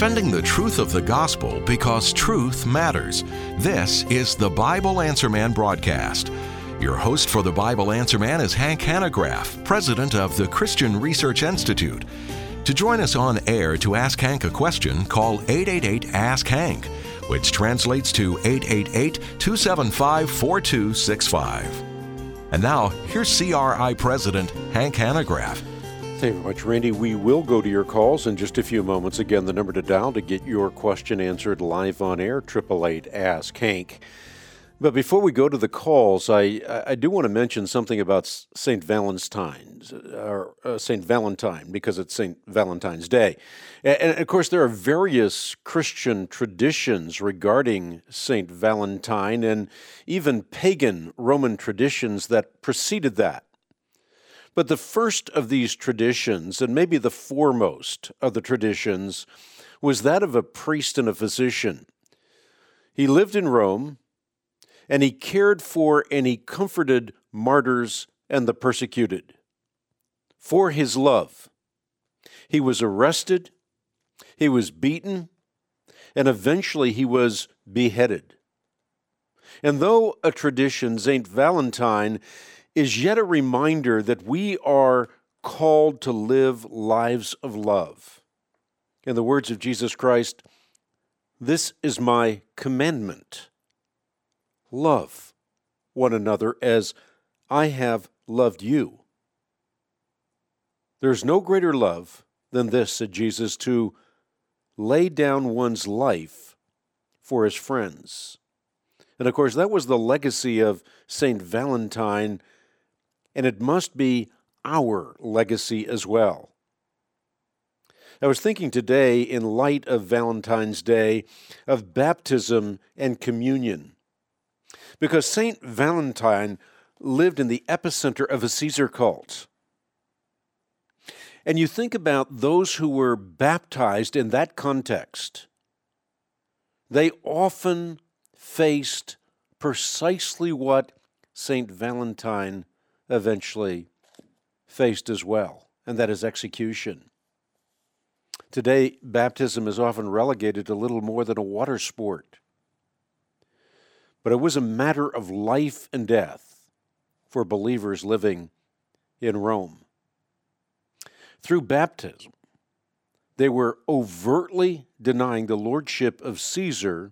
defending the truth of the gospel because truth matters. This is the Bible Answer Man broadcast. Your host for the Bible Answer Man is Hank Hanegraaff, president of the Christian Research Institute. To join us on air to ask Hank a question, call 888-ASK-HANK, which translates to 888-275-4265. And now, here's CRI President Hank Hanegraaff. Thank you very much, Randy. We will go to your calls in just a few moments. Again, the number to dial to get your question answered live on air, 888-ASK-HANK. But before we go to the calls, I do want to mention something about St. Valentine, because it's St. Valentine's Day. And of course, there are various Christian traditions regarding St. Valentine and even pagan Roman traditions that preceded that. But the first of these traditions, and maybe the foremost of the traditions, was that of a priest and a physician. He lived in Rome, and he cared for and he comforted martyrs and the persecuted. For his love, he was arrested, he was beaten, and eventually he was beheaded. And though a tradition, St. Valentine is yet a reminder that we are called to live lives of love. In the words of Jesus Christ, "This is my commandment. Love one another as I have loved you." There's no greater love than this, said Jesus, to lay down one's life for his friends. And of course, that was the legacy of St. Valentine, and it must be our legacy as well. I was thinking today, in light of Valentine's Day, of baptism and communion. Because St. Valentine lived in the epicenter of a Caesar cult. And you think about those who were baptized in that context, they often faced precisely what St. Valentine eventually faced as well, and that is execution. Today, baptism is often relegated to little more than a water sport. But it was a matter of life and death for believers living in Rome. Through baptism, they were overtly denying the lordship of Caesar,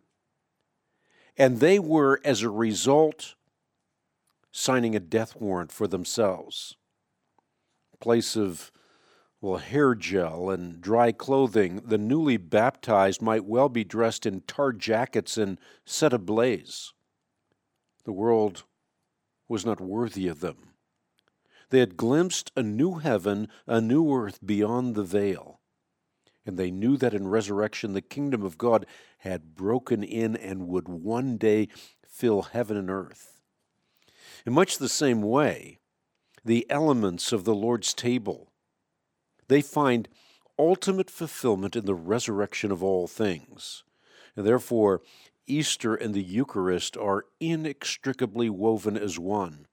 and they were, as a result, signing a death warrant for themselves. In place of, hair gel and dry clothing, the newly baptized might well be dressed in tarred jackets and set ablaze. The world was not worthy of them. They had glimpsed a new heaven, a new earth beyond the veil. And they knew that in resurrection the kingdom of God had broken in and would one day fill heaven and earth. In much the same way, the elements of the Lord's table, they find ultimate fulfillment in the resurrection of all things. And therefore, Easter and the Eucharist are inextricably woven as one.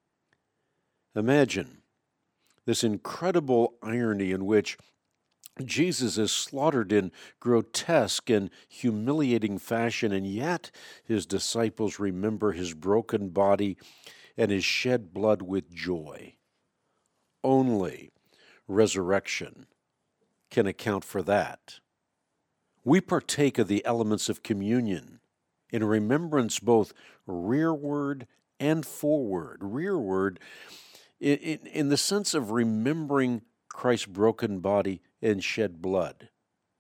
Imagine this incredible irony in which Jesus is slaughtered in grotesque and humiliating fashion, and yet his disciples remember his broken body and his shed blood with joy. Only resurrection can account for that. We partake of the elements of communion in remembrance both rearward and forward. Rearward in the sense of remembering Christ's broken body and shed blood.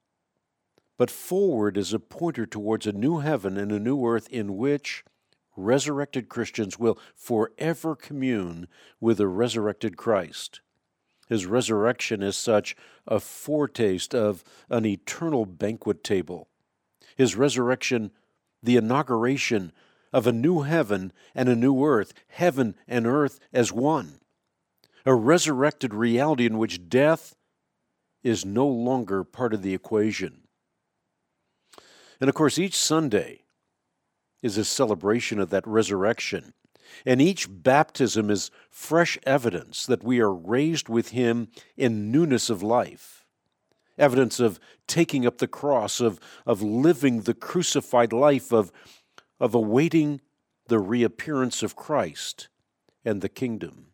But forward is a pointer towards a new heaven and a new earth in which resurrected Christians will forever commune with the resurrected Christ. His resurrection is such a foretaste of an eternal banquet table. His resurrection, the inauguration of a new heaven and a new earth, heaven and earth as one. A resurrected reality in which death is no longer part of the equation. And of course, each Sunday is a celebration of that resurrection. And each baptism is fresh evidence that we are raised with him in newness of life. evidence of taking up the cross, of living the crucified life, of awaiting the reappearance of Christ and the kingdom.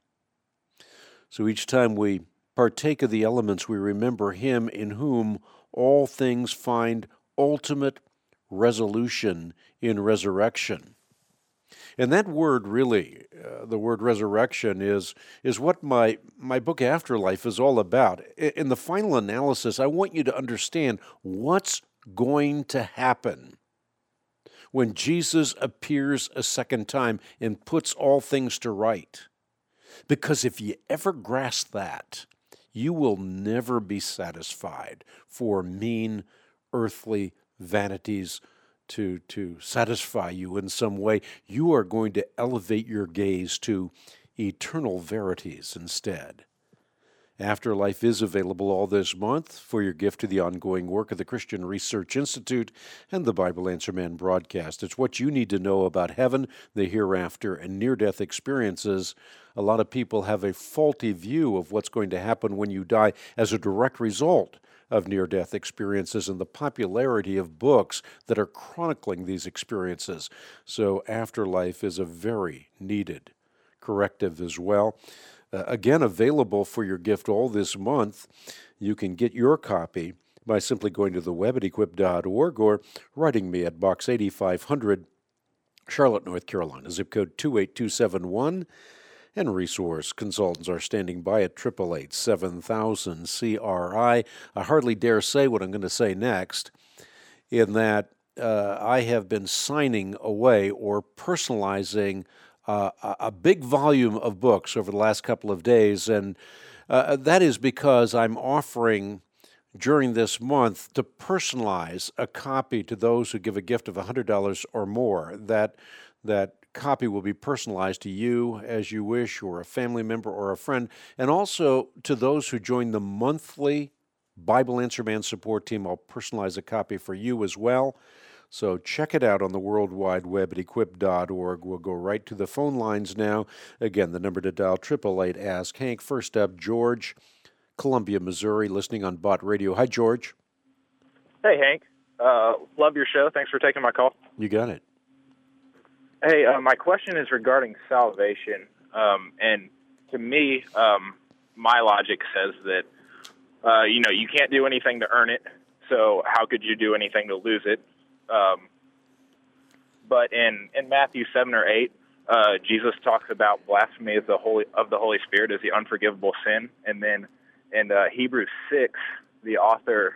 So each time we partake of the elements, we remember Him in whom all things find ultimate resolution in resurrection. And that word really, the word resurrection, is what my book Afterlife is all about. In the final analysis, I want you to understand what's going to happen when Jesus appears a second time and puts all things to right. Because if you ever grasp that, you will never be satisfied for mean earthly vanities to satisfy you in some way. You are going to elevate your gaze to eternal verities instead. Afterlife is available all this month for your gift to the ongoing work of the Christian Research Institute and the Bible Answer Man broadcast. It's what you need to know about heaven, the hereafter, and near-death experiences. A lot of people have a faulty view of what's going to happen when you die as a direct result of near-death experiences and the popularity of books that are chronicling these experiences. So Afterlife is a very needed corrective as well. Again, available for your gift all this month. You can get your copy by simply going to the web at equip.org or writing me at Box 8500, Charlotte, North Carolina, zip code 28271. And resource consultants are standing by at 888-7000-CRI. I hardly dare say what I'm going to say next, in that I have been signing away or personalizing a big volume of books over the last couple of days, and that is because I'm offering during this month to personalize a copy to those who give a gift of $100 or more. That copy will be personalized to you as you wish, or a family member or a friend, and also to those who join the monthly Bible Answer Man support team. I'll personalize a copy for you as well. So check it out on the World Wide Web at equip.org. We'll go right to the phone lines now. Again, the number to dial, 888-ASK-HANK. First up, George, Columbia, Missouri, listening on Bott Radio. Hi, George. Hey, Hank. Love your show. Thanks for taking my call. You got it. Hey, my question is regarding salvation. And to me, my logic says that, you can't do anything to earn it. So how could you do anything to lose it? But in Matthew 7 or 8, Jesus talks about blasphemy of the Holy Spirit as the unforgivable sin. And then in Hebrews 6, the author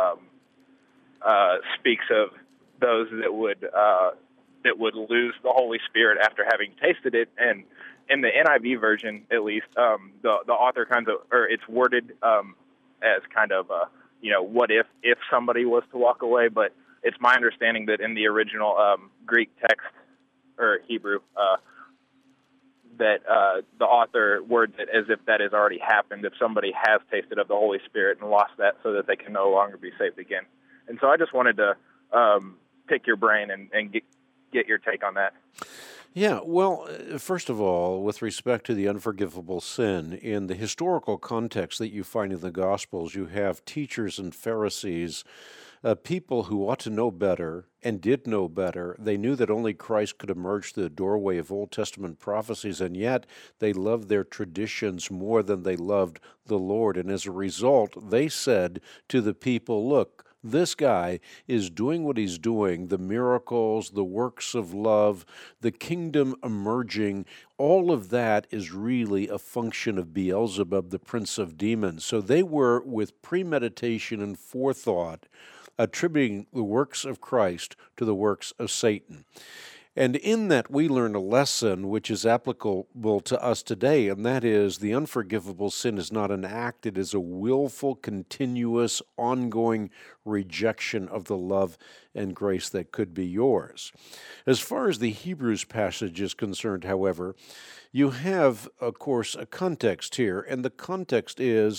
speaks of those that would lose the Holy Spirit after having tasted it. And in the NIV version, at least, the author it's worded as kind of what if somebody was to walk away, but it's my understanding that in the original Greek text or Hebrew, that the author words it as if that has already happened, if somebody has tasted of the Holy Spirit and lost that, so that they can no longer be saved again. And so I just wanted to pick your brain and get your take on that. Yeah, well, first of all, with respect to the unforgivable sin, in the historical context that you find in the Gospels, you have teachers and Pharisees, people who ought to know better and did know better. They knew that only Christ could emerge through the doorway of Old Testament prophecies, and yet they loved their traditions more than they loved the Lord. And as a result, they said to the people, look, this guy is doing what he's doing, the miracles, the works of love, the kingdom emerging, all of that is really a function of Beelzebub, the prince of demons. So they were, with premeditation and forethought, attributing the works of Christ to the works of Satan. And in that we learn a lesson which is applicable to us today, and that is the unforgivable sin is not an act, it is a willful, continuous, ongoing rejection of the love and grace that could be yours. As far as the Hebrews passage is concerned, however, you have, of course, a context here, and the context is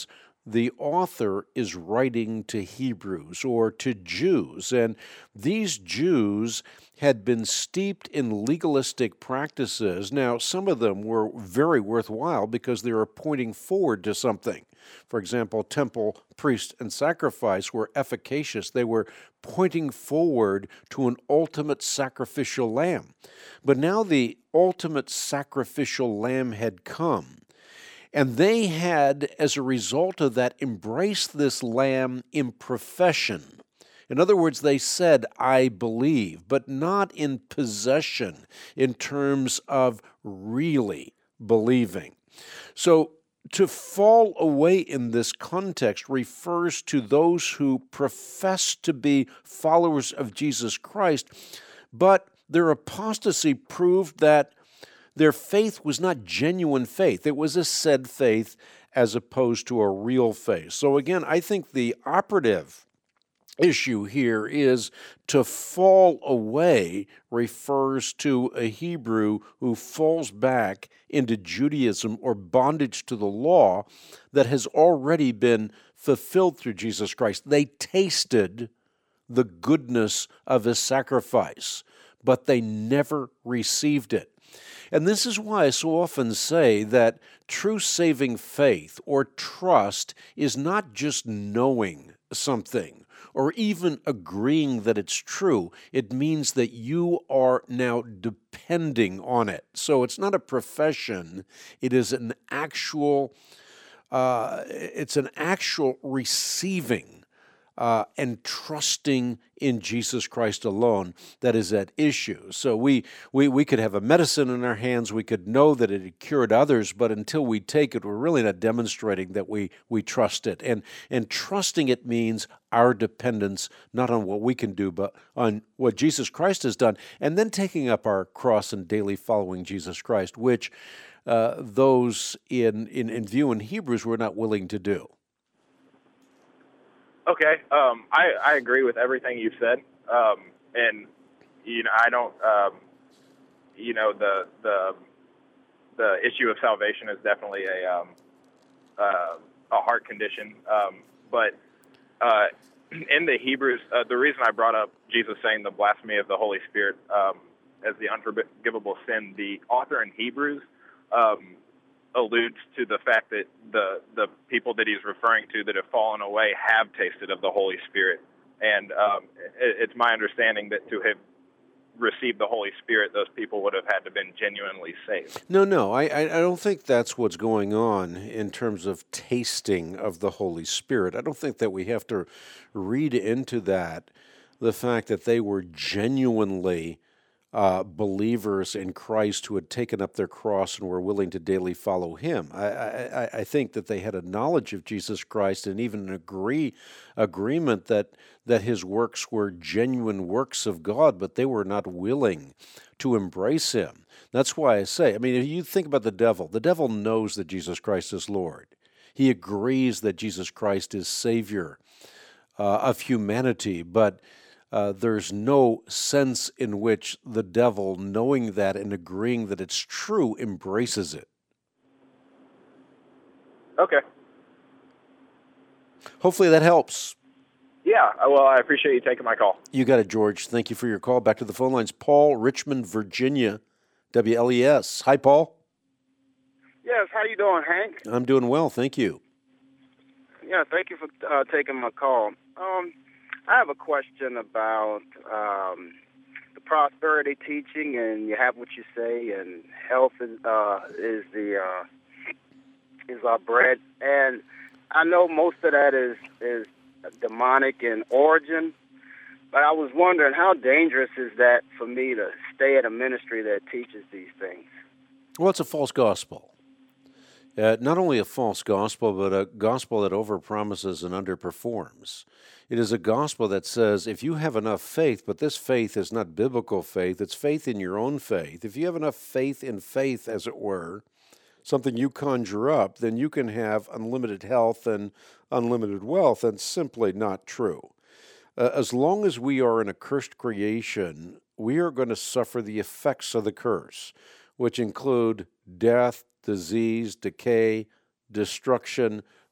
the author is writing to Hebrews or to Jews, and these Jews had been steeped in legalistic practices. Now, some of them were very worthwhile because they were pointing forward to something. For example, temple, priest, and sacrifice were efficacious. They were pointing forward to an ultimate sacrificial lamb. But now the ultimate sacrificial lamb had come. And they had, as a result of that, embraced this lamb in profession. In other words, they said, I believe, but not in possession in terms of really believing. So to fall away in this context refers to those who profess to be followers of Jesus Christ, but their apostasy proved that their faith was not genuine faith. It was a said faith as opposed to a real faith. So again, I think the operative issue here is to fall away refers to a Hebrew who falls back into Judaism or bondage to the law that has already been fulfilled through Jesus Christ. They tasted the goodness of his sacrifice, but they never received it. And this is why I so often say that true saving faith or trust is not just knowing something or even agreeing that it's true. It means that you are now depending on it. So it's not a profession. It is an actual, receiving and trusting in Jesus Christ alone that is at issue. So we could have a medicine in our hands, we could know that it had cured others, but until we take it, we're really not demonstrating that we trust it. And trusting it means our dependence, not on what we can do, but on what Jesus Christ has done, and then taking up our cross and daily following Jesus Christ, which those in view in Hebrews were not willing to do. Okay, I agree with everything you've said, and I don't, the issue of salvation is definitely a heart condition, but in the Hebrews, the reason I brought up Jesus saying the blasphemy of the Holy Spirit as the unforgivable sin, the author in Hebrews alludes to the fact that the people that he's referring to that have fallen away have tasted of the Holy Spirit. And it's my understanding that to have received the Holy Spirit, those people would have had to have been genuinely saved. No, I don't think that's what's going on in terms of tasting of the Holy Spirit. I don't think that we have to read into that the fact that they were genuinely believers in Christ who had taken up their cross and were willing to daily follow him. I think that they had a knowledge of Jesus Christ and even an agreement that his works were genuine works of God, but they were not willing to embrace him. That's why I say, if you think about the devil knows that Jesus Christ is Lord. He agrees that Jesus Christ is Savior of humanity, but there's no sense in which the devil, knowing that and agreeing that it's true, embraces it. Okay. Hopefully that helps. Yeah, well, I appreciate you taking my call. You got it, George. Thank you for your call. Back to the phone lines. Paul, Richmond, Virginia, WLES. Hi, Paul. Yes, how you doing, Hank? I'm doing well, thank you. Yeah, thank you for taking my call. I have a question about the prosperity teaching, and you have what you say, and health is our bread. And I know most of that is demonic in origin, but I was wondering how dangerous is that for me to stay at a ministry that teaches these things? Well, it's a false gospel. Not only a false gospel, but a gospel that overpromises and underperforms. It is a gospel that says if you have enough faith, but this faith is not biblical faith, it's faith in your own faith. If you have enough faith in faith, as it were, something you conjure up, then you can have unlimited health and unlimited wealth, and simply not true. As long as we are in a cursed creation, we are going to suffer the effects of the curse, which include death, disease, decay, destruction,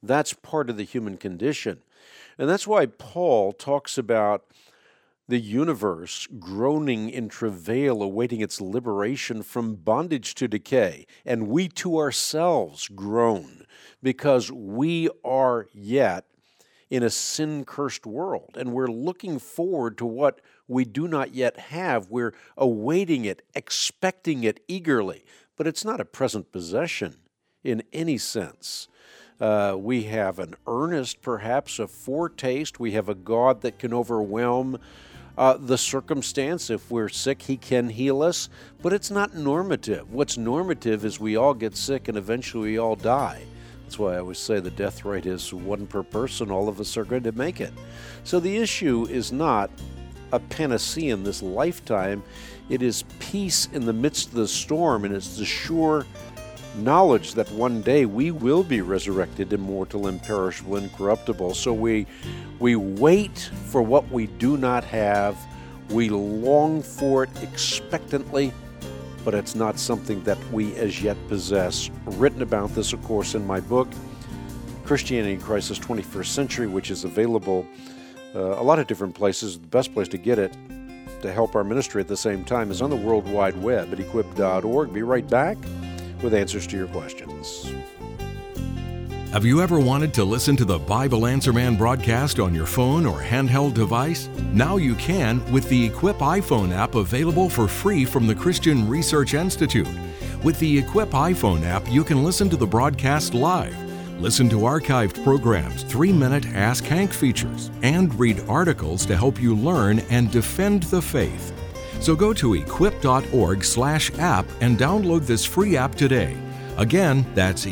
That's part of the human condition. And that's why Paul talks about the universe groaning in travail, awaiting its liberation from bondage to decay. And we too ourselves groan because we are yet in a sin-cursed world, and we're looking forward to what we do not yet have. We're awaiting it, expecting it eagerly, but it's not a present possession in any sense. We have an earnest, perhaps a foretaste. We have a God that can overwhelm the circumstance. If we're sick, He can heal us, but it's not normative. What's normative is we all get sick and eventually we all die. That's why I always say the death rate is 1 per person. All of us are going to make it. So the issue is not a panacea in this lifetime. It is peace in the midst of the storm, and it's the sure knowledge that one day we will be resurrected, immortal, imperishable, incorruptible. So we wait for what we do not have. We long for it expectantly, but it's not something that we as yet possess. Written about this, of course, in my book, Christianity Crisis 21st Century, which is available a lot of different places. The best place to get it to help our ministry at the same time is on the World Wide Web at equip.org. Be right back with answers to your questions. Have you ever wanted to listen to the Bible Answer Man broadcast on your phone or handheld device? Now you can with the Equip iPhone app, available for free from the Christian Research Institute. With the Equip iPhone app, you can listen to the broadcast live, listen to archived programs, 3-minute Ask Hank features, and read articles to help you learn and defend the faith. So go to equip.org/app and download this free app today. Again, that's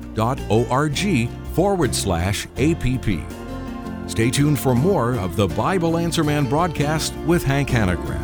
equip.org/app. Stay tuned for more of the Bible Answer Man broadcast with Hank Hanegraaff.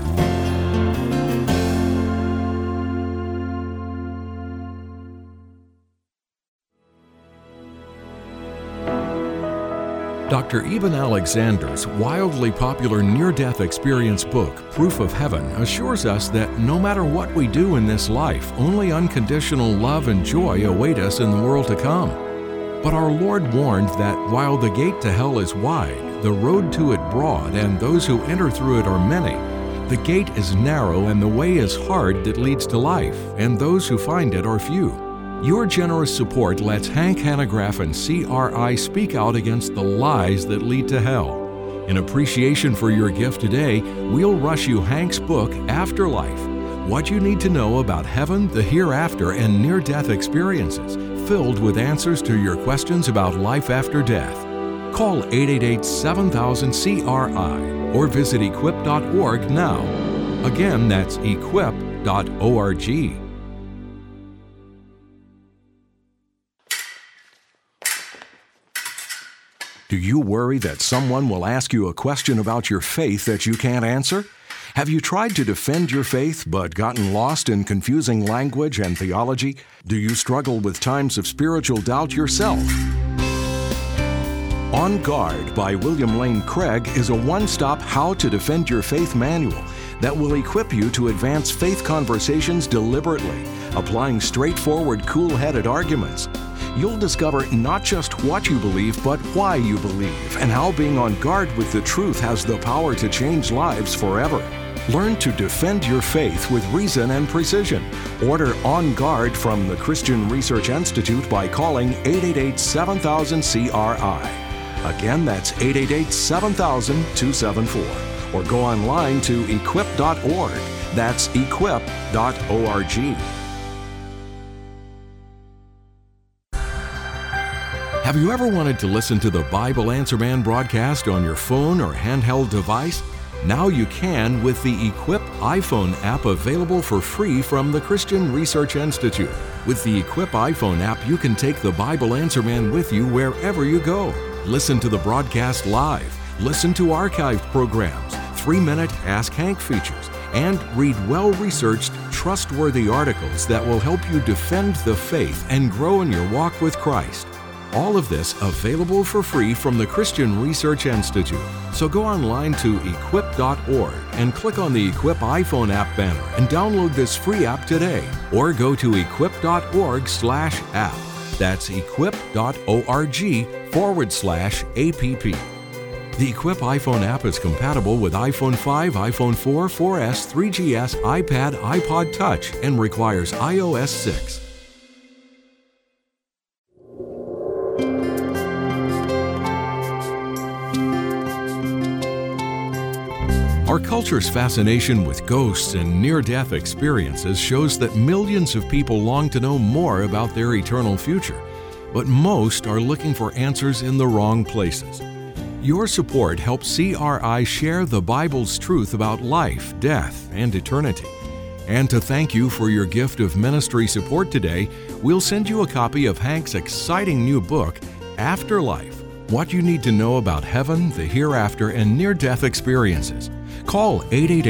Dr. Eben Alexander's wildly popular near-death experience book, Proof of Heaven, assures us that no matter what we do in this life, only unconditional love and joy await us in the world to come. But our Lord warned that while the gate to hell is wide, the road to it broad, and those who enter through it are many, the gate is narrow and the way is hard that leads to life, and those who find it are few. Your generous support lets Hank Hanegraaff and CRI speak out against the lies that lead to hell. In appreciation for your gift today, we'll rush you Hank's book, Afterlife: What You Need to Know About Heaven, the Hereafter, and Near-Death Experiences, filled with answers to your questions about life after death. Call 888-7000-CRI or visit equip.org now. Again, that's equip.org. Do you worry that someone will ask you a question about your faith that you can't answer? Have you tried to defend your faith but gotten lost in confusing language and theology? Do you struggle with times of spiritual doubt yourself? On Guard by William Lane Craig is a one-stop How to Defend Your Faith manual that will equip you to advance faith conversations deliberately, applying straightforward, cool-headed arguments. You'll discover not just what you believe, but why you believe, and how being on guard with the truth has the power to change lives forever. Learn to defend your faith with reason and precision. Order On Guard from the Christian Research Institute by calling 888-7000-CRI. Again, that's 888-7000-274. Or go online to equip.org. That's equip.org. Have you ever wanted to listen to the Bible Answer Man broadcast on your phone or handheld device? Now you can with the Equip iPhone app, available for free from the Christian Research Institute. With the Equip iPhone app, you can take the Bible Answer Man with you wherever you go. Listen to the broadcast live, listen to archived programs, 3-minute Ask Hank features, and read well-researched, trustworthy articles that will help you defend the faith and grow in your walk with Christ. All of this available for free from the Christian Research Institute. So go online to equip.org and click on the Equip iPhone app banner and download this free app today. Or go to equip.org/app. That's equip.org/APP. The Equip iPhone app is compatible with iPhone 5, iPhone 4, 4S, 3GS, iPad, iPod Touch, and requires iOS 6. Our culture's fascination with ghosts and near-death experiences shows that millions of people long to know more about their eternal future, but most are looking for answers in the wrong places. Your support helps CRI share the Bible's truth about life, death, and eternity. And to thank you for your gift of ministry support today, we'll send you a copy of Hank's exciting new book, Afterlife: What You Need to Know About Heaven, the Hereafter, and Near-Death Experiences. Call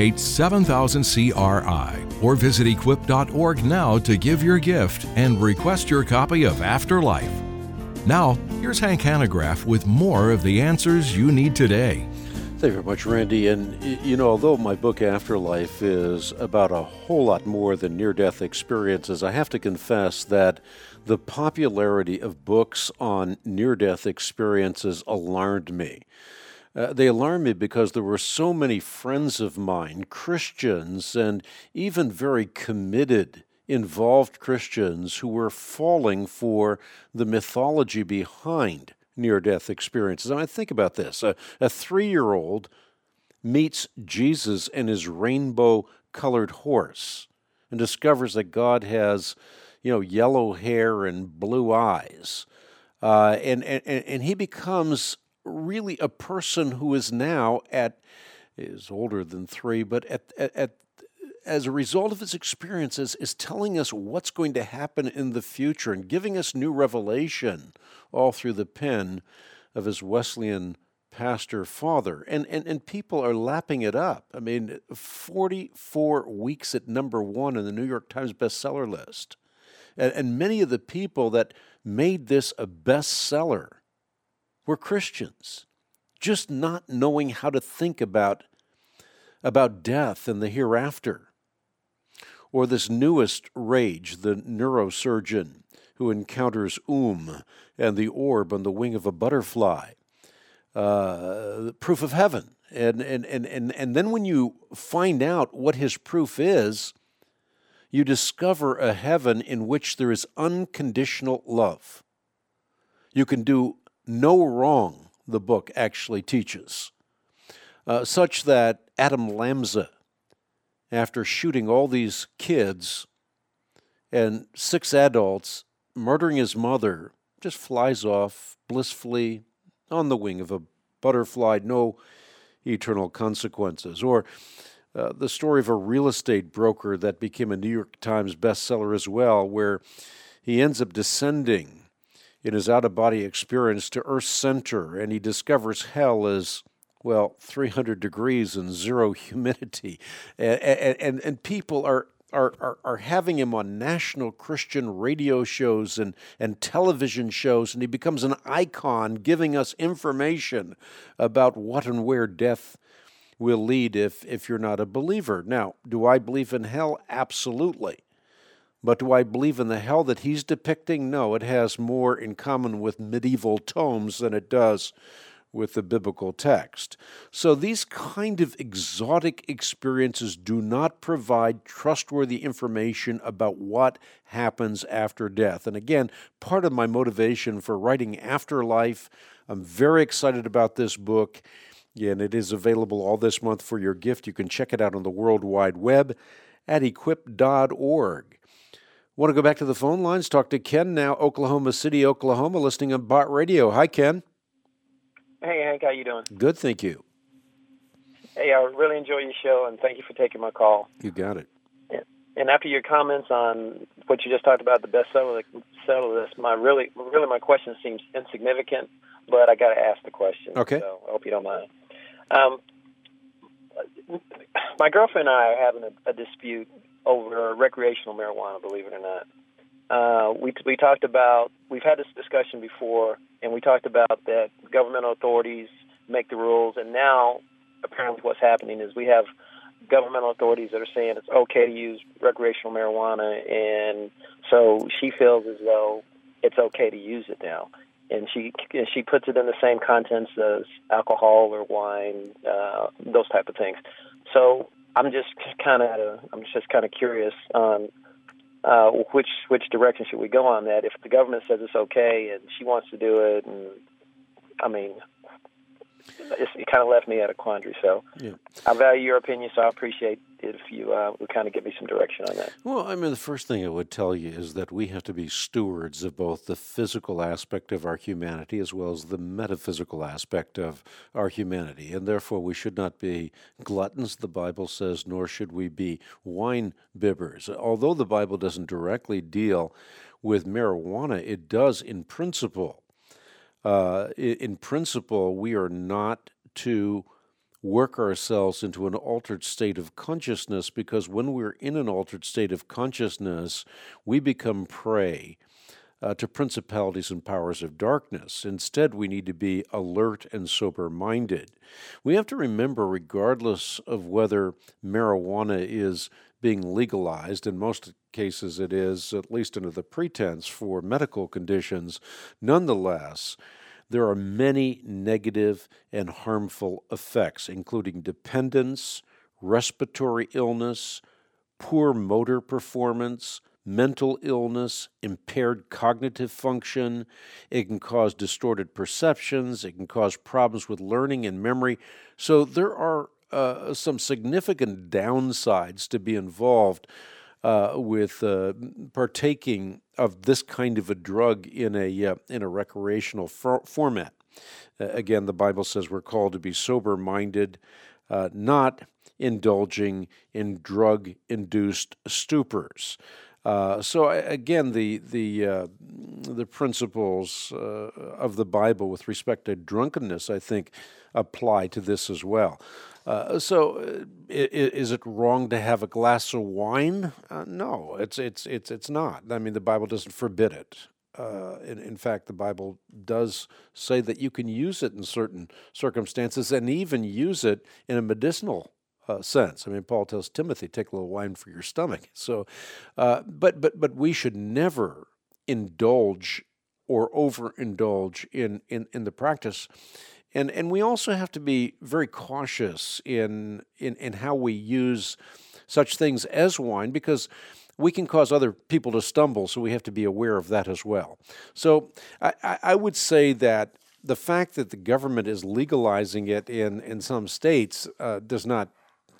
888-7000-CRI or visit equip.org now to give your gift and request your copy of Afterlife. Now, here's Hank Hanegraaff with more of the answers you need today. Thank you very much, Randy. And, although my book Afterlife is about a whole lot more than near-death experiences, I have to confess that the popularity of books on near-death experiences alarmed me. They alarmed me because there were so many friends of mine, Christians, and even very committed, involved Christians who were falling for the mythology behind near-death experiences. I mean, think about this. A 3-year-old meets Jesus and his rainbow-colored horse and discovers that God has, yellow hair and blue eyes. And he becomes really a person who is now is older than 3, but as a result of his experiences, is telling us what's going to happen in the future and giving us new revelation all through the pen of his Wesleyan pastor father. And people are lapping it up. I mean, 44 weeks at number 1 in the New York Times bestseller list. And many of the people that made this a bestseller were Christians, just not knowing how to think about death and the hereafter. Or this newest rage, the neurosurgeon who encounters and the orb on the wing of a butterfly, the proof of heaven. And then when you find out what his proof is, you discover a heaven in which there is unconditional love. You can do no wrong, the book actually teaches, such that Adam Lanza, after shooting all these kids and 6 adults, murdering his mother, just flies off blissfully on the wing of a butterfly, no eternal consequences. Or the story of a real estate broker that became a New York Times bestseller as well, where he ends up descending in his out-of-body experience to Earth's center, and he discovers hell as 300 degrees and 0 humidity, and people are having him on national Christian radio shows and television shows, and he becomes an icon, giving us information about what and where death will lead if you're not a believer. Now, do I believe in hell? Absolutely. But do I believe in the hell that he's depicting? No, it has more in common with medieval tomes than it does with the biblical text. So these kind of exotic experiences do not provide trustworthy information about what happens after death. And again, part of my motivation for writing Afterlife, I'm very excited about this book, and it is available all this month for your gift. You can check it out on the World Wide Web at equip.org. Want to go back to the phone lines? Talk to Ken now, Oklahoma City, Oklahoma, listening on Bott Radio. Hi, Ken. Hey, Hank, how you doing? Good, thank you. Hey, I really enjoy your show, and thank you for taking my call. You got it. And after your comments on what you just talked about, the bestseller list, my question seems insignificant, but I got to ask the question. Okay. So I hope you don't mind. My girlfriend and I are having a dispute over recreational marijuana, believe it or not. We talked about, we've had this discussion before, and we talked about that governmental authorities make the rules, and now apparently what's happening is we have governmental authorities that are saying it's okay to use recreational marijuana, and so she feels as though it's okay to use it now. And she puts it in the same contents as alcohol or wine, those type of things. So I'm just kind of curious on which direction should we go on that. If the government says it's okay and she wants to do it, and I mean, it kind of left me at a quandary. So Yeah. I value your opinion, so I appreciate it if you would kind of give me some direction on that. Well, I mean, the first thing I would tell you is that we have to be stewards of both the physical aspect of our humanity as well as the metaphysical aspect of our humanity. And therefore, we should not be gluttons, the Bible says, nor should we be wine bibbers. Although the Bible doesn't directly deal with marijuana, it does in principle. In principle, we are not to work ourselves into an altered state of consciousness, because when we're in an altered state of consciousness, we become prey to principalities and powers of darkness. Instead, we need to be alert and sober-minded. We have to remember, regardless of whether marijuana is being legalized, in most cases it is, at least under the pretense for medical conditions, nonetheless, there are many negative and harmful effects, including dependence, respiratory illness, poor motor performance, mental illness, impaired cognitive function. It can cause distorted perceptions. It can cause problems with learning and memory. So there are some significant downsides to be involved with partaking of this kind of a drug in a recreational format. Again, the Bible says we're called to be sober-minded, not indulging in drug-induced stupors. So again, the principles of the Bible with respect to drunkenness, I think, apply to this as well. So, is it wrong to have a glass of wine? No, it's not. I mean, the Bible doesn't forbid it. In fact, the Bible does say that you can use it in certain circumstances, and even use it in a medicinal sense. I mean, Paul tells Timothy, take a little wine for your stomach. So, but we should never indulge or overindulge in the practice. And we also have to be very cautious in how we use such things as wine, because we can cause other people to stumble, so we have to be aware of that as well. So I would say that the fact that the government is legalizing it in some states does not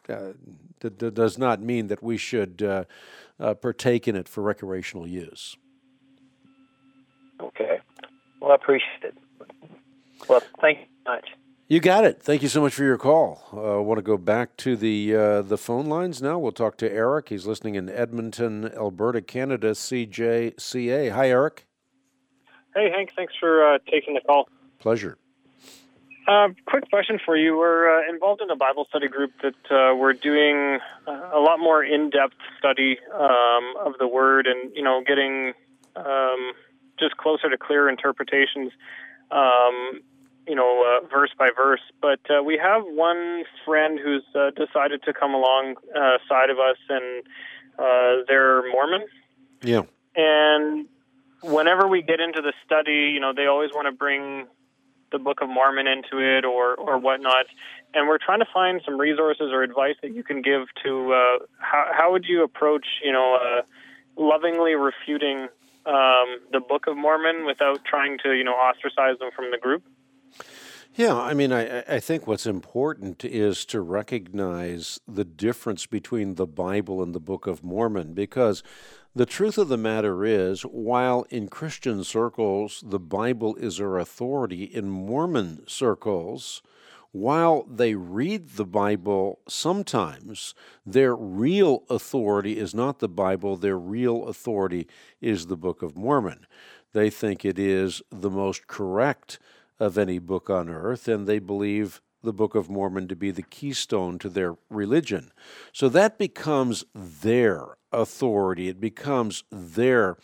mean that we should partake in it for recreational use. Okay. Well, I appreciate it. Well, thank you much. You got it. Thank you so much for your call. I want to go back to the phone lines now. We'll talk to Eric. He's listening in Edmonton, Alberta, Canada, CJCA. Hi, Eric. Hey, Hank. Thanks for taking the call. Pleasure. Quick question for you. We're involved in a Bible study group that we're doing a lot more in-depth study of the Word, and getting just closer to clear interpretations. Verse by verse. But we have one friend who's decided to come alongside of us, and they're Mormon. Yeah. And whenever we get into the study, they always want to bring the Book of Mormon into it or whatnot. And we're trying to find some resources or advice that you can give to how would you approach, lovingly refuting the Book of Mormon without trying to, ostracize them from the group? Yeah, I mean, I think what's important is to recognize the difference between the Bible and the Book of Mormon, because the truth of the matter is, while in Christian circles the Bible is our authority, in Mormon circles, while they read the Bible sometimes, their real authority is not the Bible. Their real authority is the Book of Mormon. They think it is the most correct of any book on earth, and they believe the Book of Mormon to be the keystone to their religion. So that becomes their authority. It becomes their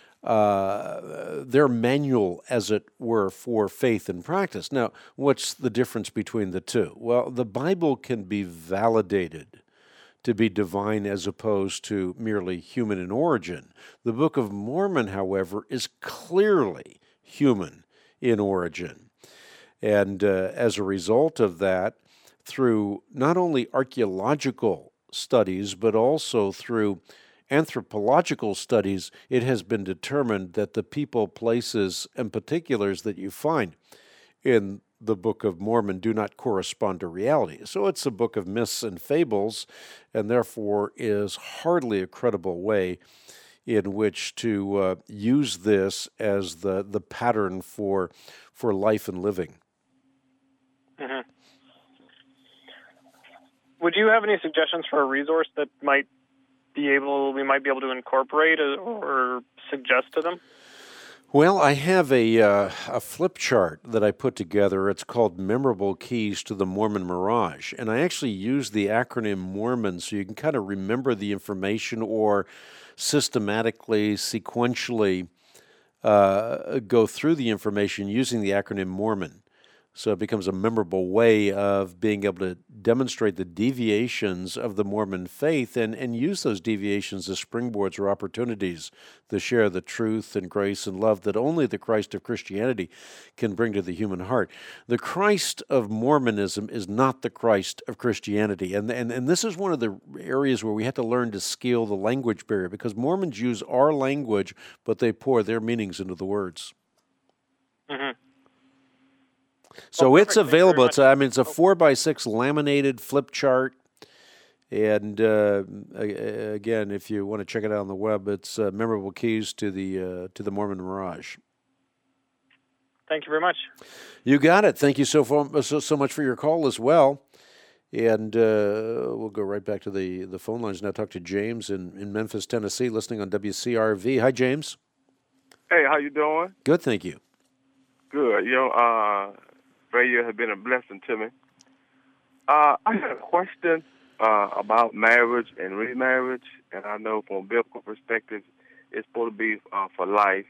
manual, as it were, for faith and practice. Now, what's the difference between the two? Well, the Bible can be validated to be divine as opposed to merely human in origin. The Book of Mormon, however, is clearly human in origin. And as a result of that, through not only archaeological studies, but also through anthropological studies, it has been determined that the people, places, and particulars that you find in the Book of Mormon do not correspond to reality. So it's a book of myths and fables, and therefore is hardly a credible way in which to use this as the pattern for life and living. Mm-hmm. Would you have any suggestions for a resource that we might be able to incorporate or suggest to them? Well, I have a flip chart that I put together. It's called Memorable Keys to the Mormon Mirage. And I actually use the acronym Mormon so you can kind of remember the information or systematically, sequentially go through the information using the acronym Mormon. So it becomes a memorable way of being able to demonstrate the deviations of the Mormon faith and use those deviations as springboards or opportunities to share the truth and grace and love that only the Christ of Christianity can bring to the human heart. The Christ of Mormonism is not the Christ of Christianity. And this is one of the areas where we have to learn to scale the language barrier, because Mormons use our language, but they pour their meanings into the words. Mm-hmm. So it's available. It's a 4x6 laminated flip chart, and again, if you want to check it out on the web, it's Memorable Keys to the Mormon Mirage. Thank you very much. You got it. Thank you so much for your call as well. And we'll go right back to the phone lines now. Talk to James in Memphis, Tennessee, listening on WCRV. Hi, James. Hey, how you doing? Good, thank you. Good. Radio has been a blessing to me. I had a question about marriage and remarriage, and I know from a biblical perspective, it's supposed to be for life.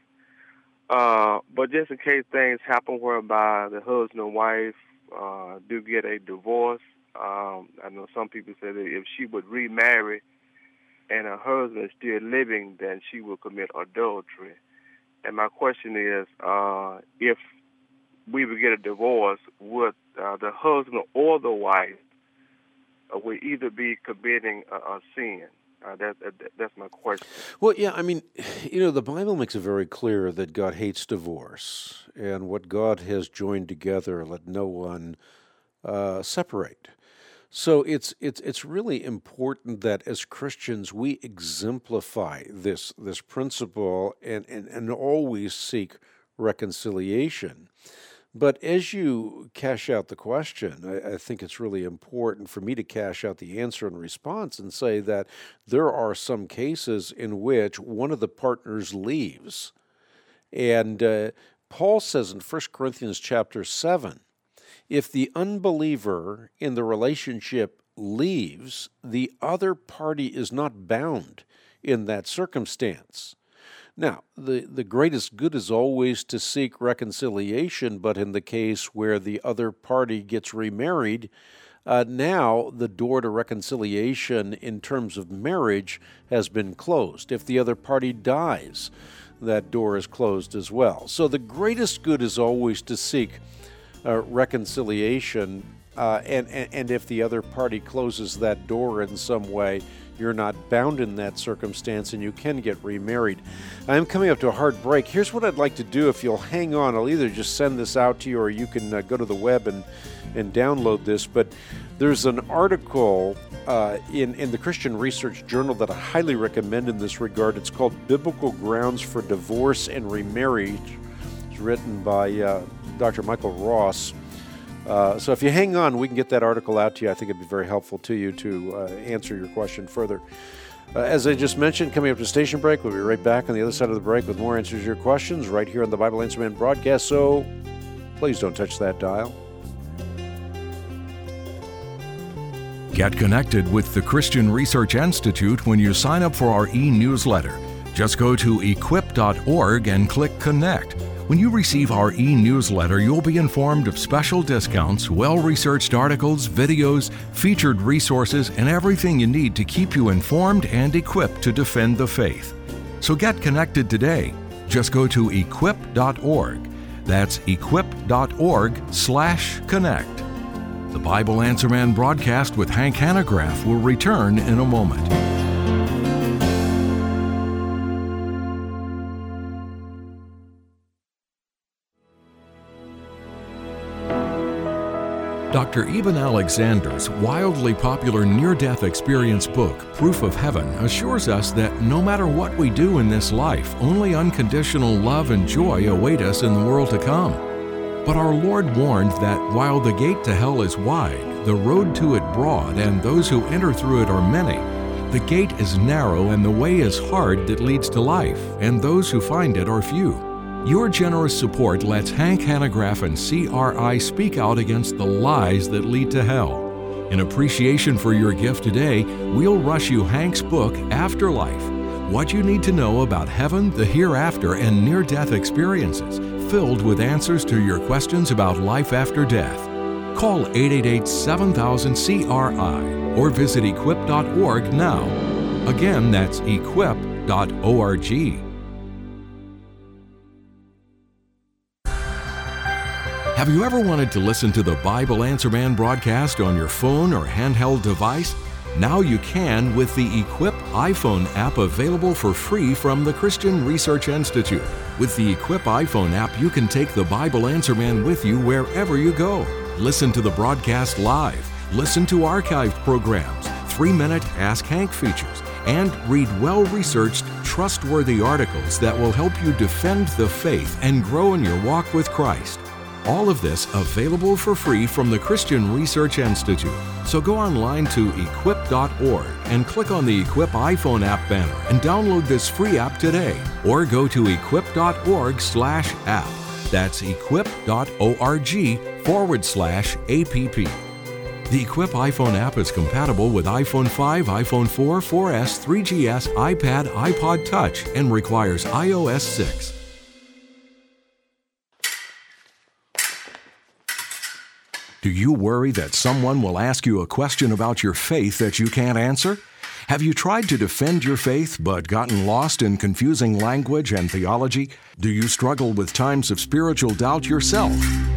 But just in case things happen whereby the husband and wife do get a divorce, I know some people say that if she would remarry and her husband is still living, then she will commit adultery. And my question is, if we would get a divorce, would the husband or the wife would either be committing a sin? That's my question. Well, yeah, the Bible makes it very clear that God hates divorce, and what God has joined together, let no one separate. So it's really important that as Christians we exemplify this principle and always seek reconciliation. But as you cash out the question, I think it's really important for me to cash out the answer and response and say that there are some cases in which one of the partners leaves. And Paul says in 1 Corinthians chapter 7, if the unbeliever in the relationship leaves, the other party is not bound in that circumstance. Now, the greatest good is always to seek reconciliation, but in the case where the other party gets remarried, now the door to reconciliation in terms of marriage has been closed. If the other party dies, that door is closed as well. So the greatest good is always to seek reconciliation, and if the other party closes that door in some way, you're not bound in that circumstance, and you can get remarried. I'm coming up to a hard break. Here's what I'd like to do. If you'll hang on, I'll either just send this out to you, or you can go to the web and download this. But there's an article in the Christian Research Journal that I highly recommend in this regard. It's called Biblical Grounds for Divorce and Remarriage. It's written by Dr. Michael Ross. So if you hang on, we can get that article out to you. I think it'd be very helpful to you to answer your question further. As I just mentioned, coming up to station break, we'll be right back on the other side of the break with more answers to your questions right here on the Bible Answer Man broadcast. So please don't touch that dial. Get connected with the Christian Research Institute when you sign up for our e-newsletter. Just go to equip.org and click Connect. When you receive our e-newsletter, you'll be informed of special discounts, well-researched articles, videos, featured resources, and everything you need to keep you informed and equipped to defend the faith. So get connected today. Just go to equip.org. That's equip.org/connect. The Bible Answer Man broadcast with Hank Hanegraaff will return in a moment. Dr. Eben Alexander's wildly popular near-death experience book, Proof of Heaven, assures us that no matter what we do in this life, only unconditional love and joy await us in the world to come. But our Lord warned that while the gate to hell is wide, the road to it broad, and those who enter through it are many, the gate is narrow and the way is hard that leads to life, and those who find it are few. Your generous support lets Hank Hanegraaff and CRI speak out against the lies that lead to hell. In appreciation for your gift today, we'll rush you Hank's book, Afterlife: What You Need to Know About Heaven, the Hereafter, and Near-Death Experiences, filled with answers to your questions about life after death. Call 888-7000-CRI or visit equip.org now. Again, that's equip.org. Have you ever wanted to listen to the Bible Answer Man broadcast on your phone or handheld device? Now you can with the Equip iPhone app, available for free from the Christian Research Institute. With the Equip iPhone app, you can take the Bible Answer Man with you wherever you go. Listen to the broadcast live, listen to archived programs, 3-minute Ask Hank features, and read well-researched, trustworthy articles that will help you defend the faith and grow in your walk with Christ. All of this available for free from the Christian Research Institute. So go online to equip.org and click on the Equip iPhone app banner and download this free app today. Or go to equip.org/app. That's equip.org/app. The Equip iPhone app is compatible with iPhone 5, iPhone 4, 4S, 3GS, iPad, iPod Touch, and requires iOS 6. Do you worry that someone will ask you a question about your faith that you can't answer? Have you tried to defend your faith but gotten lost in confusing language and theology? Do you struggle with times of spiritual doubt yourself?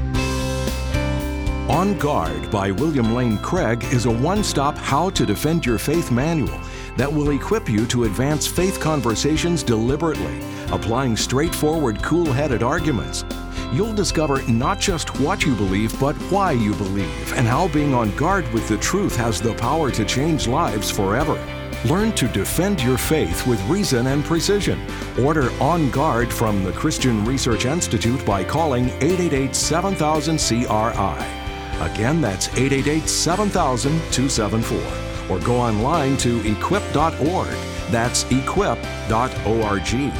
On Guard by William Lane Craig is a one-stop How to Defend Your Faith manual that will equip you to advance faith conversations deliberately, applying straightforward, cool-headed arguments. You'll discover not just what you believe, but why you believe, and how being on guard with the truth has the power to change lives forever. Learn to defend your faith with reason and precision. Order On Guard from the Christian Research Institute by calling 888-7000-CRI. Again, that's 888-7000-274. Or go online to equip.org. That's equip.org.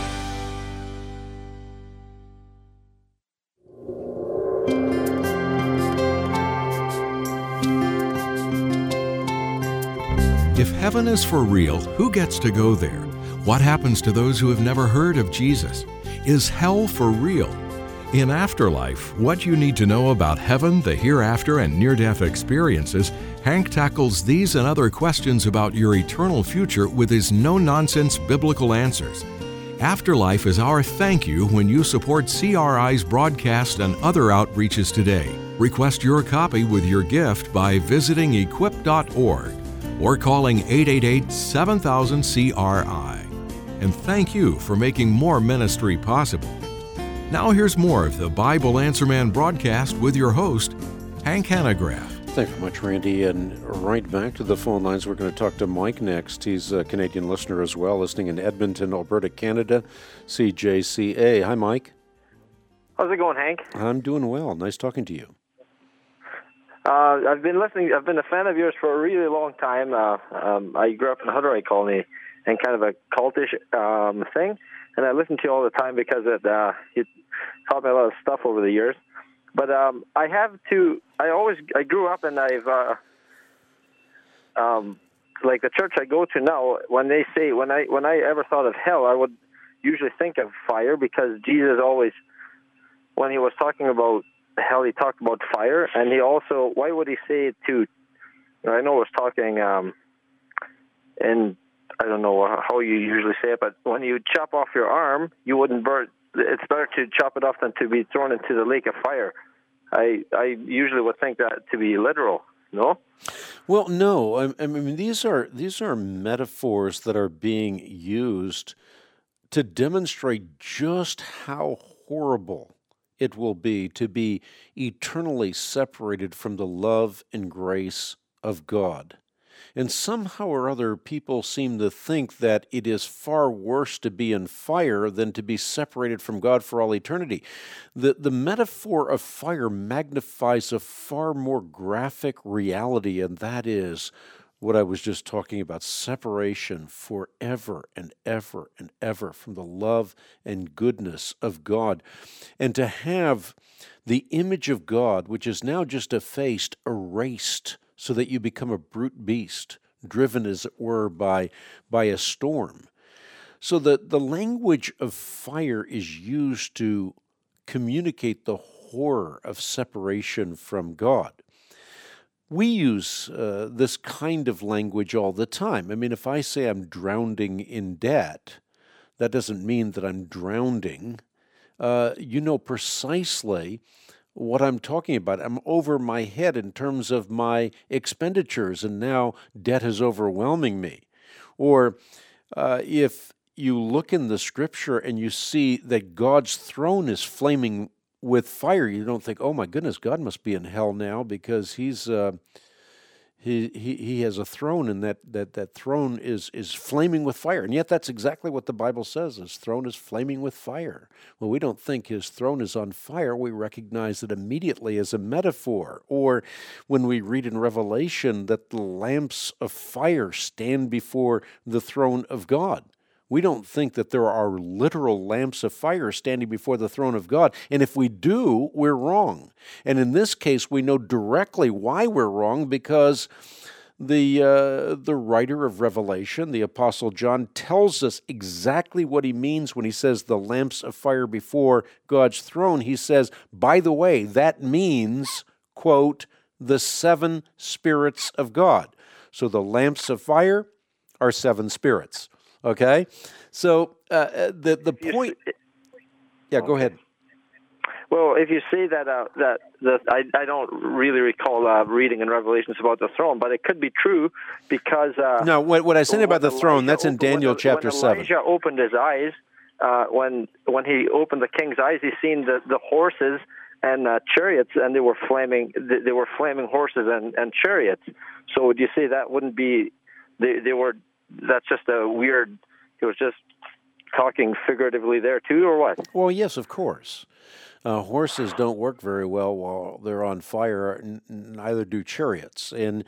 If heaven is for real, who gets to go there? What happens to those who have never heard of Jesus? Is hell for real? In Afterlife, What You Need to Know About Heaven, the Hereafter, and Near-Death Experiences, Hank tackles these and other questions about your eternal future with his no-nonsense biblical answers. Afterlife is our thank you when you support CRI's broadcast and other outreaches today. Request your copy with your gift by visiting equip.org. or calling 888-7000-CRI. And thank you for making more ministry possible. Now here's more of the Bible Answer Man broadcast with your host, Hank Hanegraaff. Thanks very much, Randy. And right back to the phone lines. We're going to talk to Mike next. He's a Canadian listener as well, listening in Edmonton, Alberta, Canada, CJCA. Hi, Mike. How's it going, Hank? I'm doing well. Nice talking to you. I've been listening. I've been a fan of yours for a really long time. I grew up in the Hutterite colony and kind of a cultish thing, and I listen to you all the time because you taught me a lot of stuff over the years. But I grew up and I've like the church I go to now. When they say when I ever thought of hell, I would usually think of fire because Jesus always when he was talking about hell, he talked about fire, and he also, why would he say it to, I know it was talking, and I don't know how you usually say it, but when you chop off your arm, you wouldn't burn. It's better to chop it off than to be thrown into the lake of fire. I usually would think that to be literal. No? Well, no. I mean, these are metaphors that are being used to demonstrate just how horrible it will be to be eternally separated from the love and grace of God. And somehow or other, people seem to think that it is far worse to be in fire than to be separated from God for all eternity. The metaphor of fire magnifies a far more graphic reality, and that is what I was just talking about, separation forever and ever and ever from the love and goodness of God. And to have the image of God, which is now just effaced, erased, so that you become a brute beast, driven, as it were, by a storm. So that the language of fire is used to communicate the horror of separation from God. We use this kind of language all the time. I mean, if I say I'm drowning in debt, that doesn't mean that I'm drowning. You know precisely what I'm talking about. I'm over my head in terms of my expenditures, and now debt is overwhelming me. Or if you look in the Scripture and you see that God's throne is flaming with fire, you don't think, oh my goodness, God must be in hell now because he has a throne, and that throne is flaming with fire. And yet that's exactly what the Bible says. His throne is flaming with fire. Well, we don't think his throne is on fire. We recognize it immediately as a metaphor. Or when we read in Revelation that the lamps of fire stand before the throne of God. We don't think that there are literal lamps of fire standing before the throne of God. And if we do, we're wrong. And in this case, we know directly why we're wrong, because the writer of Revelation, the Apostle John, tells us exactly what he means when he says the lamps of fire before God's throne. He says, by the way, that means, quote, the seven spirits of God. So the lamps of fire are seven spirits. Okay, so the point. Yeah, go ahead. Well, if you say that, I don't really recall reading in Revelations about the throne, but it could be true because. No, what I said about the throne, that's in Daniel chapter 7. When Elijah opened his eyes, when he opened the king's eyes, he seen the horses and chariots, and they were flaming. They were flaming horses and chariots. So would you say that wouldn't be? They were. That's just a weird. He was just talking figuratively there too, or what? Well, yes, of course. Horses don't work very well while they're on fire. Neither do chariots, and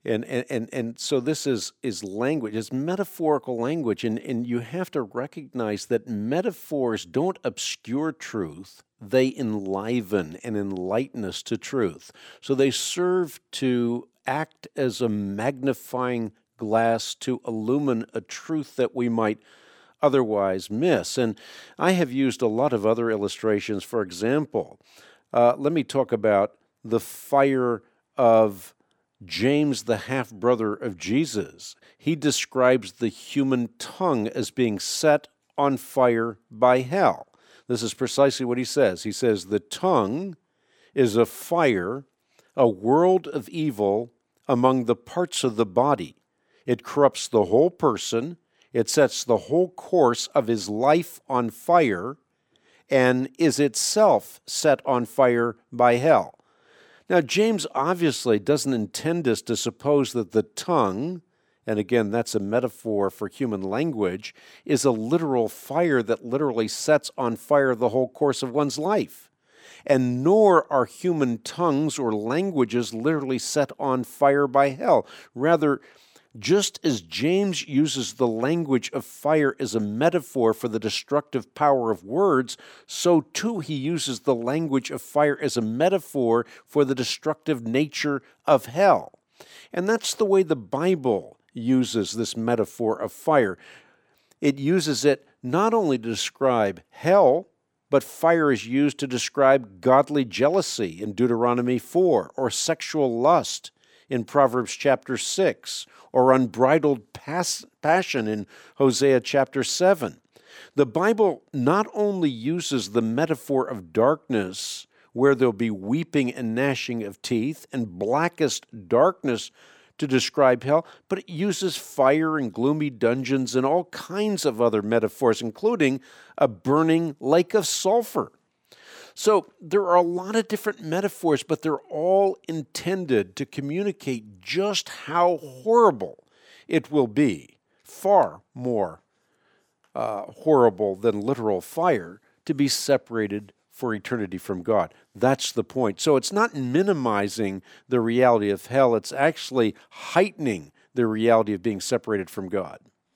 so this is language. It's metaphorical language, and you have to recognize that metaphors don't obscure truth. They enliven and enlighten us to truth. So they serve to act as a magnifying glass to illumine a truth that we might otherwise miss. And I have used a lot of other illustrations. For example, let me talk about the fire of James, the half-brother of Jesus. He describes the human tongue as being set on fire by hell. This is precisely what he says. He says, the tongue is a fire, a world of evil among the parts of the body. It corrupts the whole person, it sets the whole course of his life on fire, and is itself set on fire by hell. Now, James obviously doesn't intend us to suppose that the tongue, and again, that's a metaphor for human language, is a literal fire that literally sets on fire the whole course of one's life. And nor are human tongues or languages literally set on fire by hell. Rather, just as James uses the language of fire as a metaphor for the destructive power of words, so too he uses the language of fire as a metaphor for the destructive nature of hell. And that's the way the Bible uses this metaphor of fire. It uses it not only to describe hell, but fire is used to describe godly jealousy in Deuteronomy 4, or sexual lust in Proverbs chapter 6, or unbridled passion in Hosea chapter 7. The Bible not only uses the metaphor of darkness, where there'll be weeping and gnashing of teeth, and blackest darkness to describe hell, but it uses fire and gloomy dungeons and all kinds of other metaphors, including a burning lake of sulfur. So there are a lot of different metaphors, but they're all intended to communicate just how horrible it will be, far more horrible than literal fire, to be separated for eternity from God. That's the point. So it's not minimizing the reality of hell, it's actually heightening the reality of being separated from God.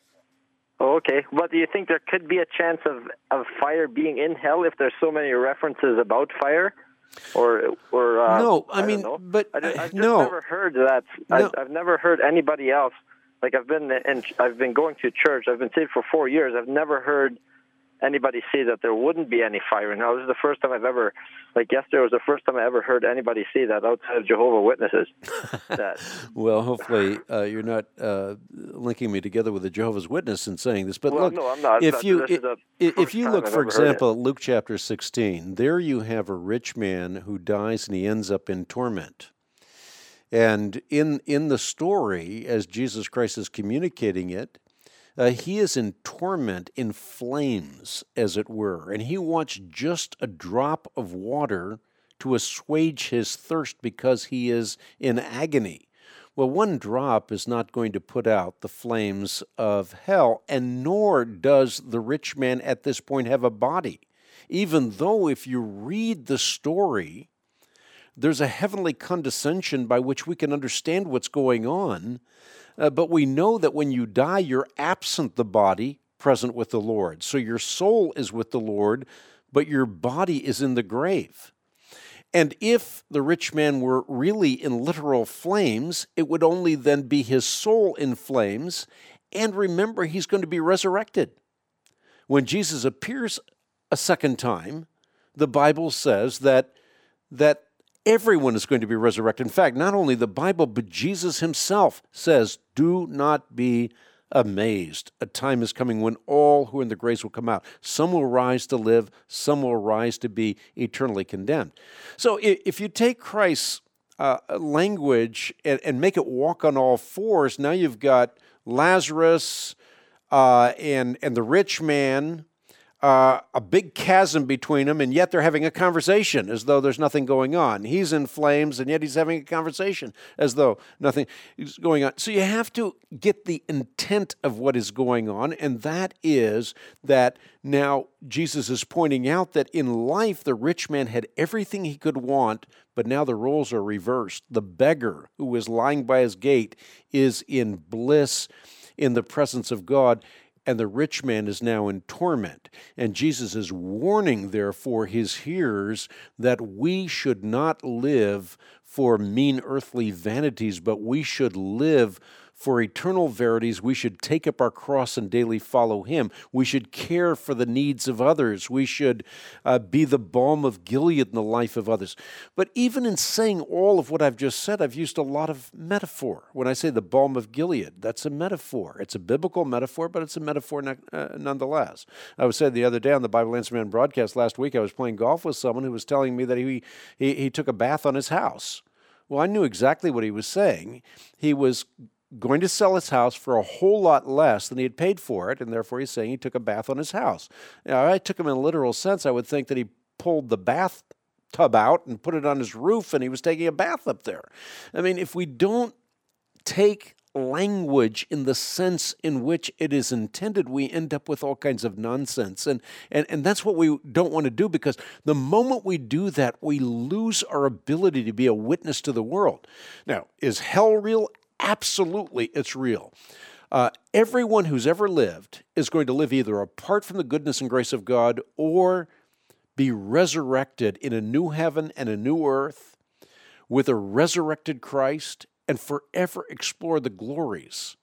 Oh, okay. But do you think there could be a chance of fire being in hell if there's so many references about fire? Or no, I mean, don't know. But I've just no. never heard that. No. I've never heard anybody else. Like I've been going to church. I've been saved for 4 years. I've never heard anybody say that there wouldn't be any fire in hell. This is the first time I've ever, like yesterday was the first time I ever heard anybody say that outside of Jehovah's Witnesses. Well, hopefully you're not linking me together with a Jehovah's Witness in saying this. But well, look, no, I'm not. if you look, for example, at Luke chapter 16, there you have a rich man who dies and he ends up in torment. And in the story, as Jesus Christ is communicating it, he is in torment, in flames, as it were, and he wants just a drop of water to assuage his thirst because he is in agony. Well, one drop is not going to put out the flames of hell, and nor does the rich man at this point have a body, even though if you read the story, there's a heavenly condescension by which we can understand what's going on. But we know that when you die, you're absent the body, present with the Lord. So your soul is with the Lord, but your body is in the grave. And if the rich man were really in literal flames, it would only then be his soul in flames. And remember, he's going to be resurrected. When Jesus appears a second time, the Bible says that everyone is going to be resurrected. In fact, not only the Bible, but Jesus himself says, do not be amazed. A time is coming when all who are in the graves will come out. Some will rise to live, some will rise to be eternally condemned. So if you take Christ's language and make it walk on all fours, now you've got Lazarus and the rich man, a big chasm between them, and yet they're having a conversation as though there's nothing going on. He's in flames, and yet he's having a conversation as though nothing is going on. So you have to get the intent of what is going on, and that is that now Jesus is pointing out that in life the rich man had everything he could want, but now the roles are reversed. The beggar who was lying by his gate is in bliss in the presence of God, and the rich man is now in torment. And Jesus is warning, therefore, his hearers that we should not live for mean earthly vanities, but we should live for eternal verities. We should take up our cross and daily follow him. We should care for the needs of others. We should be the balm of Gilead in the life of others. But even in saying all of what I've just said, I've used a lot of metaphor. When I say the balm of Gilead, that's a metaphor. It's a biblical metaphor, but it's a metaphor nonetheless. I was said the other day on the Bible Answer Man broadcast last week, I was playing golf with someone who was telling me that he took a bath on his house. Well, I knew exactly what he was saying. He was going to sell his house for a whole lot less than he had paid for it, and therefore he's saying he took a bath on his house. Now, I took him in a literal sense. I would think that he pulled the bathtub out and put it on his roof, and he was taking a bath up there. I mean, if we don't take language in the sense in which it is intended, we end up with all kinds of nonsense. And that's what we don't want to do, because the moment we do that, we lose our ability to be a witness to the world. Now, is hell real? Absolutely, it's real. Everyone who's ever lived is going to live either apart from the goodness and grace of God or be resurrected in a new heaven and a new earth with a resurrected Christ and forever explore the glories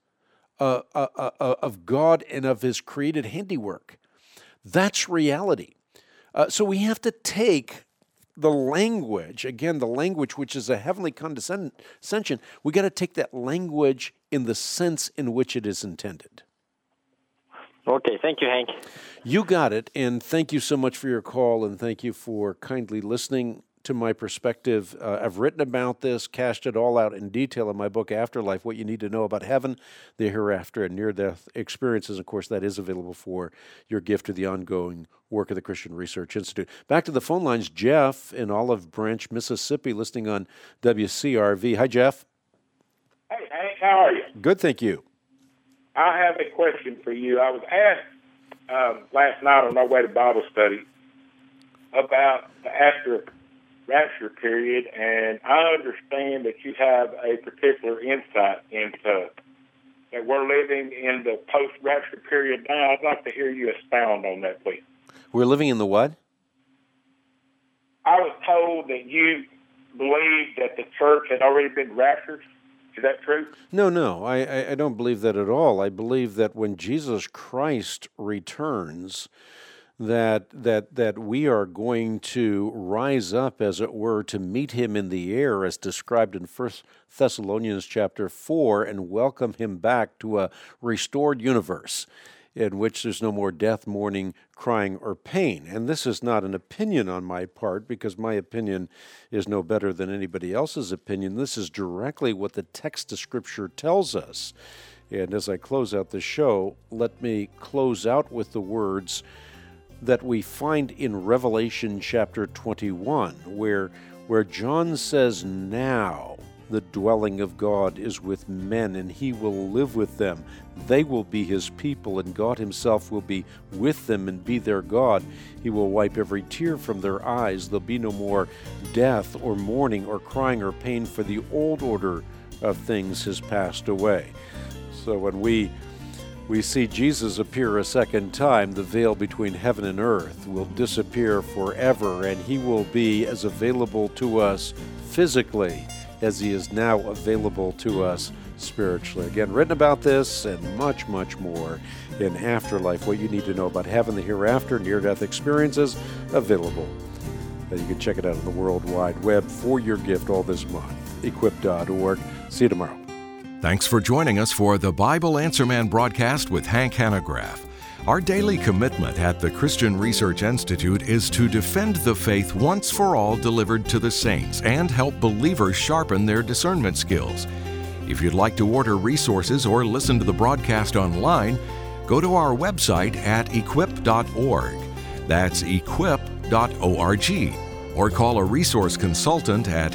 of God and of his created handiwork. That's reality. So we have to take the language, again, the language which is a heavenly condescension, we got to take that language in the sense in which it is intended. Okay, thank you, Hank. You got it, and thank you so much for your call, and thank you for kindly listening to my perspective. I've written about this, cashed it all out in detail in my book, Afterlife, What You Need to Know About Heaven, the Hereafter, and Near-Death Experiences. Of course, that is available for your gift to the ongoing work of the Christian Research Institute. Back to the phone lines, Jeff in Olive Branch, Mississippi, listening on WCRV. Hi, Jeff. Hey, Hank, how are you? Good, thank you. I have a question for you. I was asked last night on our way to Bible study about the after-rapture period, and I understand that you have a particular insight into that we're living in the post-rapture period now. I'd like to hear you expound on that, please. We're living in the what? I was told that you believe that the church had already been raptured. Is that true? No, I don't believe that at all. I believe that when Jesus Christ returns, that we are going to rise up, as it were, to meet him in the air, as described in 1 Thessalonians chapter 4, and welcome him back to a restored universe in which there's no more death, mourning, crying, or pain. And this is not an opinion on my part, because my opinion is no better than anybody else's opinion. This is directly what the text of Scripture tells us. And as I close out the show, let me close out with the words that we find in Revelation chapter 21, where John says, "Now the dwelling of God is with men, and he will live with them. They will be his people, and God himself will be with them and be their God. He will wipe every tear from their eyes. There'll be no more death or mourning or crying or pain, for the old order of things has passed away." So when we see Jesus appear a second time, the veil between heaven and earth will disappear forever, and he will be as available to us physically as he is now available to us spiritually. Again, written about this and much, much more in Afterlife, What You Need to Know About Heaven, the Hereafter, Near-Death Experiences, available. You can check it out on the World Wide Web for your gift all this month. Equip.org. See you tomorrow. Thanks for joining us for the Bible Answer Man broadcast with Hank Hanegraaff. Our daily commitment at the Christian Research Institute is to defend the faith once for all delivered to the saints and help believers sharpen their discernment skills. If you'd like to order resources or listen to the broadcast online, go to our website at equip.org. That's equip.org. Or call a resource consultant at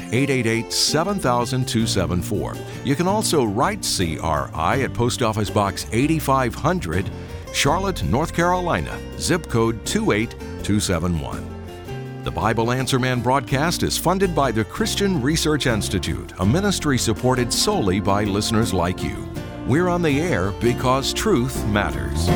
888-7000-274. You can also write CRI at Post Office Box 8500, Charlotte, North Carolina, zip code 28271. The Bible Answer Man broadcast is funded by the Christian Research Institute, a ministry supported solely by listeners like you. We're on the air because truth matters.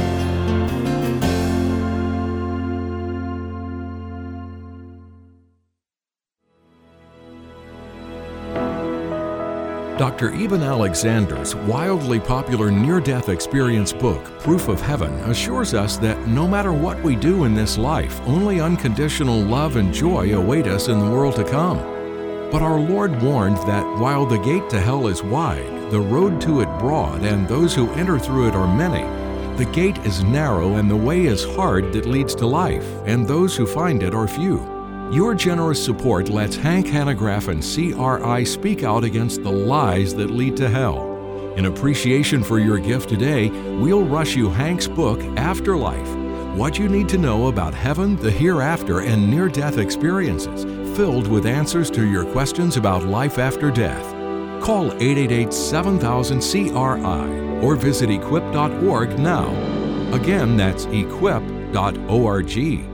Dr. Eben Alexander's wildly popular near-death experience book, Proof of Heaven, assures us that no matter what we do in this life, only unconditional love and joy await us in the world to come. But our Lord warned that while the gate to hell is wide, the road to it broad, and those who enter through it are many, the gate is narrow and the way is hard that leads to life, and those who find it are few. Your generous support lets Hank Hanegraaff and CRI speak out against the lies that lead to hell. In appreciation for your gift today, we'll rush you Hank's book, Afterlife, What You Need to Know About Heaven, the Hereafter, and Near-Death Experiences, filled with answers to your questions about life after death. Call 888-7000-CRI or visit equip.org now. Again, that's equip.org.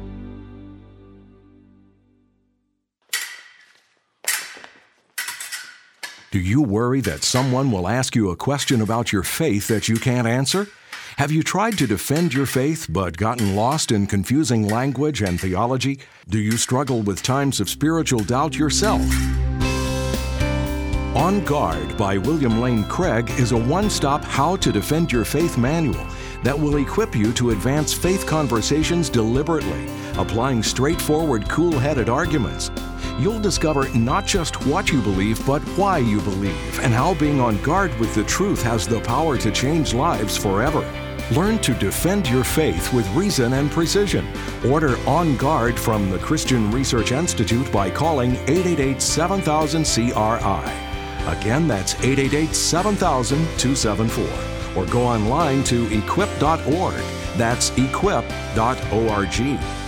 Do you worry that someone will ask you a question about your faith that you can't answer? Have you tried to defend your faith but gotten lost in confusing language and theology? Do you struggle with times of spiritual doubt yourself? On Guard by William Lane Craig is a one-stop How to Defend Your Faith manual that will equip you to advance faith conversations deliberately, applying straightforward, cool-headed arguments. You'll discover not just what you believe, but why you believe, and how being on guard with the truth has the power to change lives forever. Learn to defend your faith with reason and precision. Order On Guard from the Christian Research Institute by calling 888-7000-CRI. Again, that's 888-7000-274. Or go online to equip.org. That's equip.org.